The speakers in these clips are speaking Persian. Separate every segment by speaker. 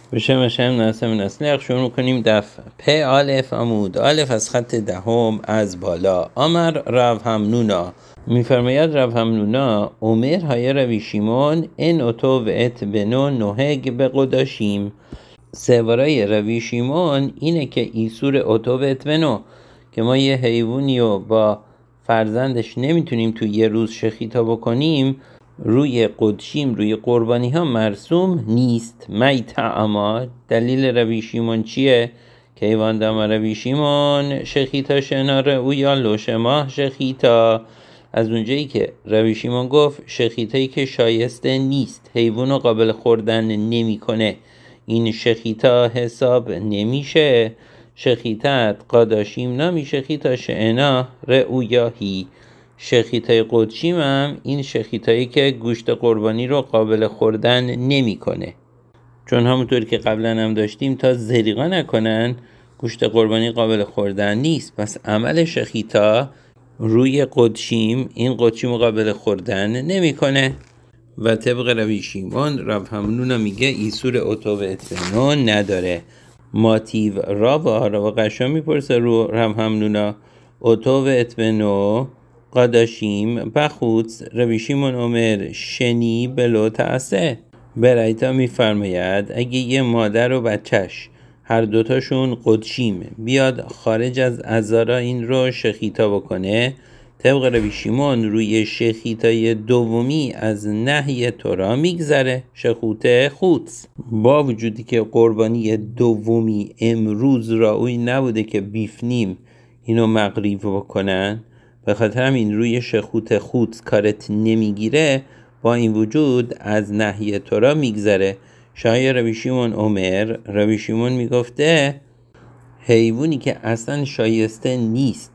Speaker 1: به شم ناسم نسلیخ شروع میکنیم دف پ آلف عمود آلف از خط دهم از بالا. آمر رب همنونا، میفرماید رب همنونا عمر های روی شیمون ان اتو و ات بنو نهگ به قداشیم. سوارای روی شیمون اینه که ایسور اتو و ات بنو، که ما یه حیوانی رو با فرزندش نمیتونیم تو یه روز شخیتا بکنیم، روی قدشیم، روی قربانی ها مرسوم نیست. میتعما دلیل روی شیمون چیه؟ که ایوان دام روی شیمون شخیتا شناره او یا لوشما شخیتا، از اونجایی که روی شیمون گفت شخیتایی که شایسته نیست، حیوان قابل خوردن نمیکنه، این شخیتا حساب نمیشه. شخیتت قاداشیم نامی شخیتا شعنا رعویاهی. شخیتای قدشیم هم این شخیتایی که گوشت قربانی رو قابل خوردن نمیکنه، چون همونطور که قبلا هم داشتیم تا زریقا نکنن گوشت قربانی قابل خوردن نیست. پس عمل شخیتا روی قدشیم، این قدشیم قابل خوردن نمیکنه. و طبق روی شیمون رب همنون میگه ایسور اتو و اتبنو نداره. ماتیو را قشا میپرسه رو رب همنونا اتو و اتبنو قاداشیم بخوت. روی شیمون عمر شنی بلو تأسه، برایتا میفرماید اگه یه مادر و بچهش هر دوتاشون قدشیم بیاد خارج از عذارا این رو شخیتا بکنه، طبق روی شیمون روی شخیتای دومی از نهی تورا میگذره، شخوته خوت. با وجودی که قربانی دومی امروز راوی نبوده که بیفنیم اینو مغریب بکنن، به خاطر همین روی شخوت خوت کارت نمیگیره، با این وجود از نهی تورا میگذره. شای روی شیمون عمر، روی شیمون میگفته حیوانی که اصلا شایسته نیست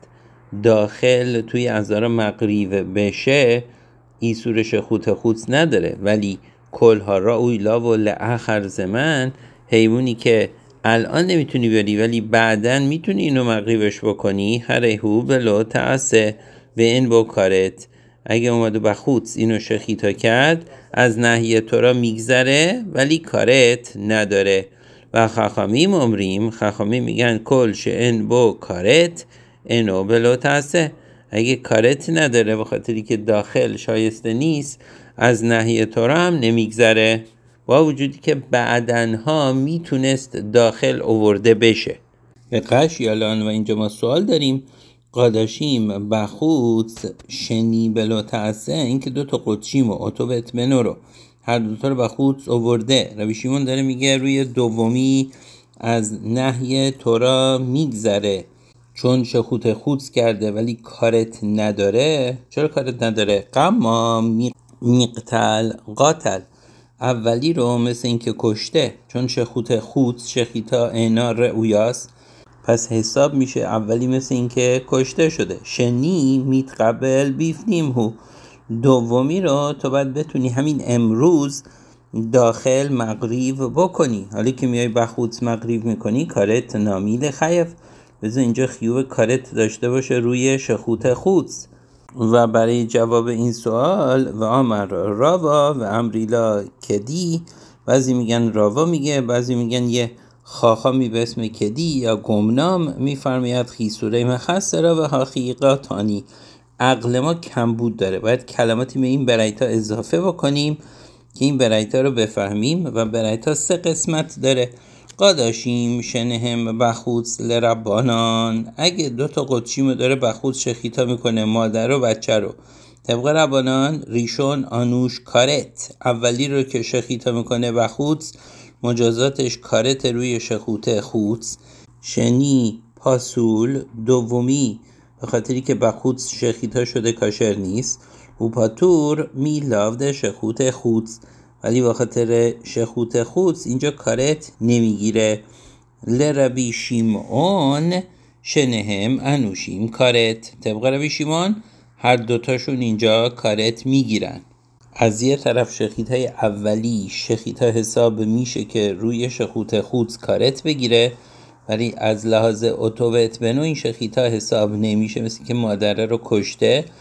Speaker 1: داخل توی عذارا مغریب بشه ایسور شخوت خوت نداره، ولی کلها را اویلا و لآخر زمن، حیوانی که الان نمیتونی بری ولی بعدن میتونی اینو مغریبش بکنی، هرهو بلو تأسه و این با کارت. اگه اومد و بخوت اینو شخیتا کرد از نهی تورا میگذره ولی کارت نداره. و خاخامیم امریم، خاخامیم میگن کل شئن با کارت اینو بلو تأسه، اگه کارت نداره به خاطری که داخل شایسته نیست از نهی تورا هم نمیگذره، با وجودی که بعدنها میتونست داخل آورده بشه. به قش یالان و اینجا ما سوال داریم قاداشیم بخوت شنی بلا تأسه، این که دوتا قدشیم و اتو به اتمنو رو هر دوتا رو بخوت آورده، روی شیمون داره میگه روی دومی از نهی تورا میگذره چون شخوت خوت کرده ولی کارت نداره. چرا کارت نداره؟ قما میقتل قاتل، اولی رو مثل این که کشته، چون شخوت خوت شخیتا اینا رعویاست، پس حساب میشه اولی مثل این که کشته شده. شنی میتقبل بیفنیم هو، دومی رو تو باید بتونی همین امروز داخل مغریب بکنی. حالی که میای بخوت مغریب میکنی کارت نامیل خیف، بذار اینجا خیوب کارت داشته باشه روی شخوت خوت. و برای جواب این سوال و آمر راوا و امریلا کدی، بعضی میگن راوا میگه، بعضی میگن یه خاخامی به اسم کدی یا گمنام میفرماید خیسوره مخص را و حقیقاتانی. عقل ما کمبود داره، باید کلماتی به این برایتا اضافه بکنیم که این برایتا رو بفهمیم. و برایتا 3 قسمت داره. قاداشیم شنهم بخوت لربانان، اگه دوتا قدشیم داره بخوت شخیتا میکنه مادر و بچه رو، طبق ربانان ریشون آنوش کارت، اولی رو که شخیتا میکنه بخوت مجازاتش کارت روی شخوت خوت، شنی پاسول دومی به خاطری که بخوت شخیتا شده کاشر نیست، و پاتور میلاوده شخوت خوت، ولی به خاطر شخوت خوت اینجا کارت نمیگیره. لربی شیمون شنهم انوشیم کارت، طبق ربی شیمون هر دوتاشون اینجا کارت میگیرن. از یه طرف شخیتای اولی شخیتا حساب میشه که روی شخوت خوت کارت بگیره، ولی از لحاظ اتوبت بنو این شخیتا حساب نمیشه، مثل که مادره رو کشته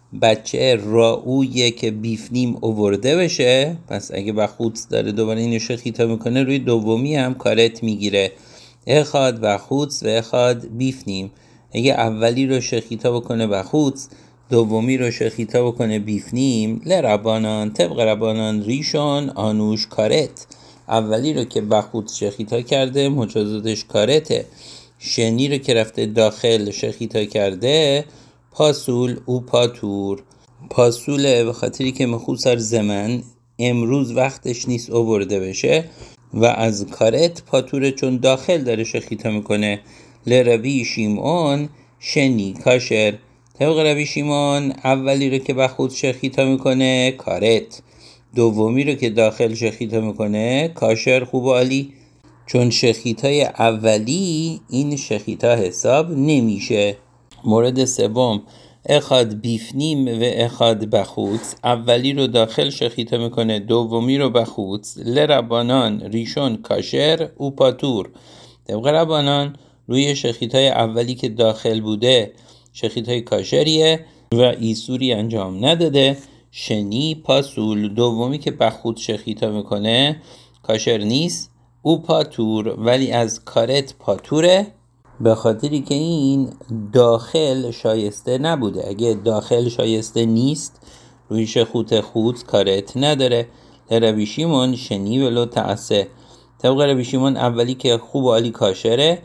Speaker 1: بچه راویه که بیفنیم آورده بشه، پس اگه بخوت داره دوباره اینو شخیتا میکنه، روی دومی هم کارت میگیره. اخاد بخوت و اخاد بیفنیم. اگه اولی رو شخیتا بکنه بخوت، دومی رو شخیتا بکنه بیفنیم، لربانان طبق ربانان ریشون آنوش کارت. اولی رو که بخوت شخیتا کرده مجازاتش کارته. شنی رو که رفته داخل شخیتا کرده پاسول او پاتور. پاسوله به خاطری که مخوصر زمن امروز وقتش نیست آورده بشه و از کارت پاتوره چون داخل داره شخیتا میکنه. لربی شیمون شنی کاشر. طبق ربی شیمون اولی رو که بخود شخیتا میکنه کارت، دومی رو که داخل شخیتا میکنه کاشر خوب و عالی. چون شخیتای اولی این شخیتا حساب نمیشه. مورد سوم اخاد بیفنیم و اخاد بخوت. اولی رو داخل شخیتا میکنه، دومی رو بخوت. لربانان ریشون کاشر او پاتور. طبق ربانان روی شخیتای اولی که داخل بوده شخیتای کاشریه و ایسوری انجام نداده. شنی پاسول. دومی که بخوت شخیتا میکنه کاشر نیست، او پاتور ولی از کارت پاتوره، به خاطری که این داخل شایسته نبوده. اگه داخل شایسته نیست روی شخوت خود کارت نداره. ربی شیمون شنی ولو تعسه. طبق ربی شیمون اولی که خوب و عالی کاشره،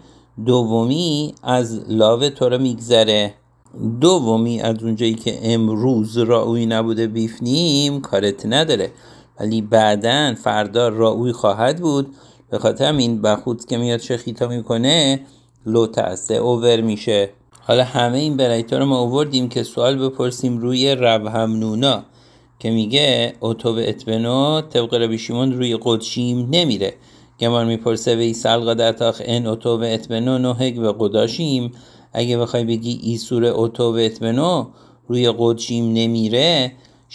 Speaker 1: دومی از لاوه تو رو میگذره. دومی از اونجایی که امروز راوی نبوده بیفنیم کارت نداره، ولی بعدن فردا راوی خواهد بود، به خاطر همین بخوت که میاد شخیتا میکنه لو تأسه اوور میشه. حالا همه این برایتا رو ما آوردیم که سوال بپرسیم روی رب همنونا که میگه اوتو به اتبنو طبق ربی شیمون روی قدشیم نمیره. گمان میپرسه وی سلقا دتاخ ان اوتو به اتبنو نوهگ به قداشیم. اگه بخوای بگی ایسور اوتو به اتبنو روی قدشیم نمیره،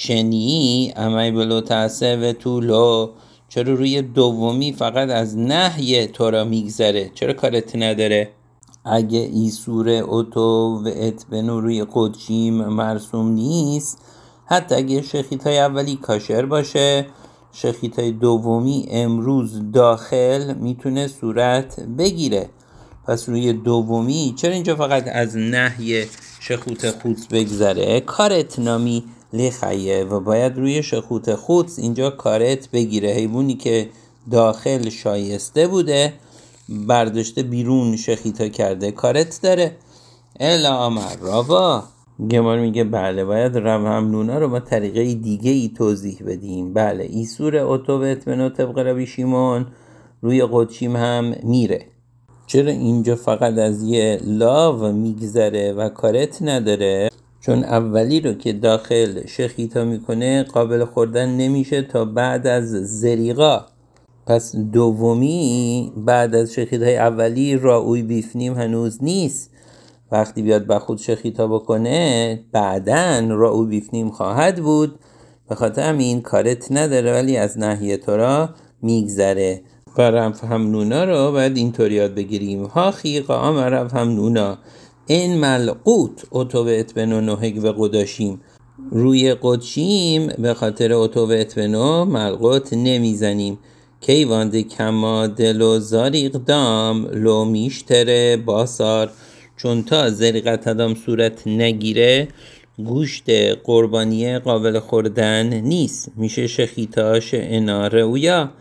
Speaker 1: شنی امی بلو تأسه و طولو، چرا روی دومی فقط از نهی تو را میگذره، چرا کارت نداره؟ اگه ایسور اوتو و اتبنو روی قدشیم مرسوم نیست، حتی اگه شخیتای اولی کاشر باشه، شخیتای دومی امروز داخل میتونه صورت بگیره. پس روی دومی چرا اینجا فقط از نهی شخوت خودس بگذره؟ کارت نامی لخیه و باید روی شخوت خودس اینجا کارت بگیره. حیوانی که داخل شایسته بوده برداشته بیرون شخیتا کرده کارت داره. الا امر راوا. گمار میگه بله باید رب همنونا رو با طریقه دیگه ای توضیح بدیم. بله ایسور اوتو به اتمنو طبق ربی شیمون روی قدشیم هم میره. چرا اینجا فقط از یه لاو میگذره و کارت نداره؟ چون اولی رو که داخل شخیتا میکنه قابل خوردن نمیشه تا بعد از زریقا. پس دومی بعد از شخیتای اولی راوی بیفنیم هنوز نیست. وقتی بیاد با خود شخیتا بکنه بعدن راوی بیفنیم خواهد بود، به خاطر همین کارت نداره ولی از ناحیه تو را میگذره. و رب همنونا رو باید اینطور یاد بگیریم. ها خیقا آمر رب همنونا این ملقوت اوتو به اتبنو نوهگ و قداشیم. روی قدشیم به خاطر اوتو به اتبنو ملقوت نمیزنیم. کیوانده کما دلو زاریق دام لو میشتره باسار. چون تا زریقت ادام صورت نگیره گوشت قربانیه قابل خوردن نیست، میشه شخیتاش اناره اویا.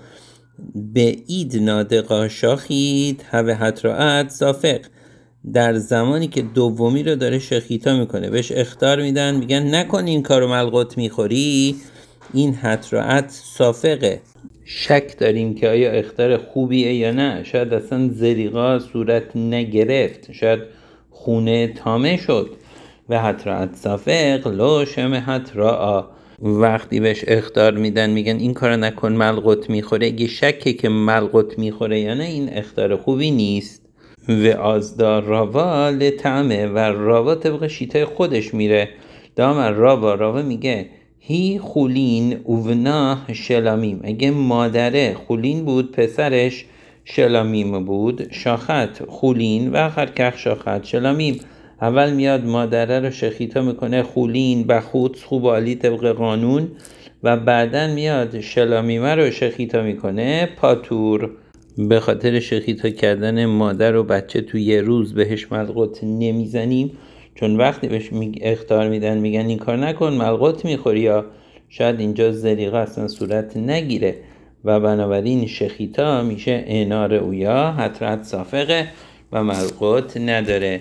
Speaker 1: به اید نادقا شاخید هوه حتراعت صافق. در زمانی که دومی رو داره شخیتا میکنه بهش اخطار میدن، میگن نکن این کارو ملقوت میخوری، این حتراعت صافقه. شک داریم که آیا اخطار خوبیه یا نه. شاید اصلا زریقا صورت نگرفت، شاید خونه تامه شد. و حتراعت صافق لو شم حتراعا. وقتی بهش اخطار میدن میگن این کارو نکن ملقوت میخوره، اگه شکه که ملقوت میخوره یا نه این اخطار خوبی نیست. و آزدار راوا لطعمه و راوا طبق شیطه خودش میره. دامر راوا میگه هی خولین اوونا شلامیم. اگه مادره خولین بود پسرش شلامیم بود. شاخت خولین و آخر کخ شاخت شلامیم. اول میاد مادره رو شخیتا میکنه، خولین بخوت خوبالی طبق قانون، و بعدن میاد شلامیمه رو شخیتا میکنه پاتور. به خاطر شخیتا کردن مادر و بچه تو یه روز بهش ملقوت نمیزنیم، چون وقتی بهش اخطار میدن میگن این کار نکن ملقوت میخوری، یا شاید اینجا زریقه اصلا صورت نگیره و بنابراین شخیتا میشه انار اویا حترت صافقه و ملقوت نداره.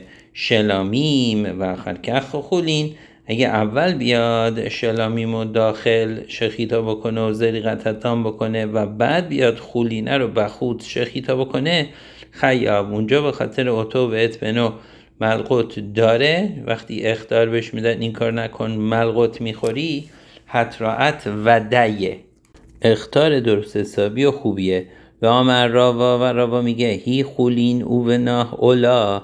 Speaker 1: شلامیم و خرکخ خولین، اگه اول بیاد شلامیم و داخل شخیتا بکنه و زریقت تام بکنه و بعد بیاد خولینه رو بخود شخیتا بکنه، خیاب اونجا به خاطر اتو و اتبنو ملقوت داره. وقتی اخطار بهش میدن این کار نکن ملقوت میخوری، حتراعت و دیه اخطار درست حسابی و خوبیه. و آمر راوا و راوا میگه هی خولین او و ناه اولا،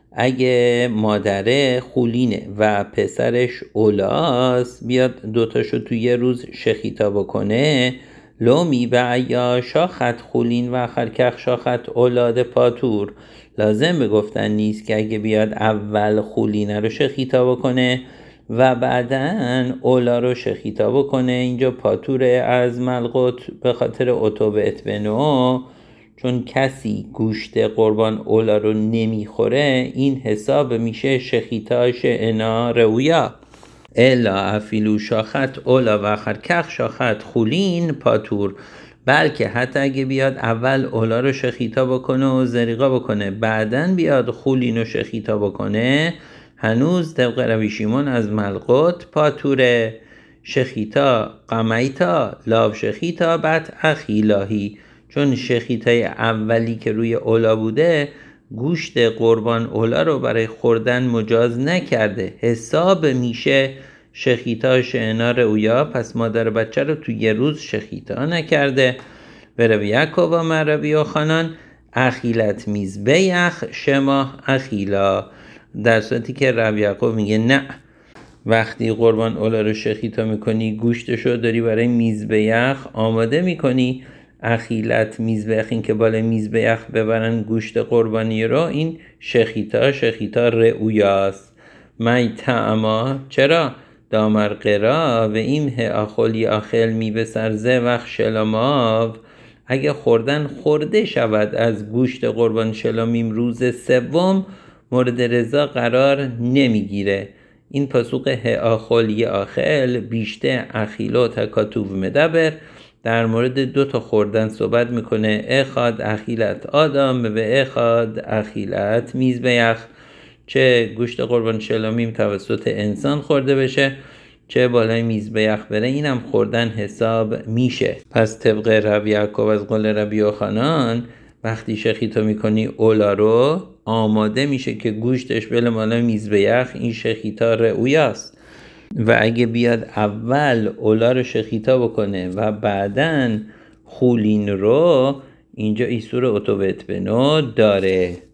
Speaker 1: اگه مادره خولینه و پسرش اولاست بیاد دوتاشو توی یه روز شخیتا بکنه، لومی یا شاخت خولین و خرکخ شاخت اولاد پاتور، لازم به گفتن نیست که اگه بیاد اول خولینه رو شخیتا بکنه و بعدن اولا رو شخیتا بکنه، اینجا پاتوره از ملقوت به خاطر اتوب اتبنو، چون کسی گوشت قربان اولا رو نمیخوره این حساب میشه شخیتاش انا رویا. الا افیلو شاخت اولا و خرکخ شاخت خولین پاتور، بلکه حتی اگه بیاد اول اولا رو شخیتا بکنه و زریقا بکنه بعدن بیاد خولین رو شخیتا بکنه، هنوز طبق روی شیمون از ملقوت پاتوره. شخیتا قمیتا لاو شخیتا بت اخیلاهی، چون شخیتای اولی که روی اولا بوده گوشت قربان اولا رو برای خوردن مجاز نکرده، حساب میشه شخیتا شعنا رویا، پس مادر بچه رو تو یه روز شخیتا نکرده. به روی یعقوب و روی خانان اخیلت میزبیخ شما اخیلا، در صورتی که روی یعقوب میگه نه، وقتی قربان اولا رو شخیتا میکنی گوشتشو داری برای میزبیخ آماده میکنی، اخیلت میزبیخ این که بالای میزبیخ ببرن گوشت قربانی رو، این شخیتا رؤیاست. می تعما چرا؟ دامر قرا و این آخلی آخل می به سرزه وقت شلاماو، اگه خوردن خورده شود از گوشت قربان شلامیم روز سوم مورد رضا قرار نمیگیره. این پاسوق آخلی آخل بیشتر اخیلو تکاتوب مدبر در مورد 2 خوردن صحبت میکنه، اخاد اخیلت آدم و اخاد اخیلت میزبیخ، چه گوشت قربان شلامیم توسط انسان خورده بشه چه بالای میزبیخ بره اینم خوردن حساب میشه. پس طبق ربی یعقوب از قول ربی یوحنان وقتی شخیتا میکنی اولا رو آماده میشه که گوشتش بله بالای میزبیخ، این شخیتا رؤیاست. و اگه بیاد اول اولا رو شخیتا بکنه و بعدن خولین رو، اینجا ایسور اتوبت بنو داره.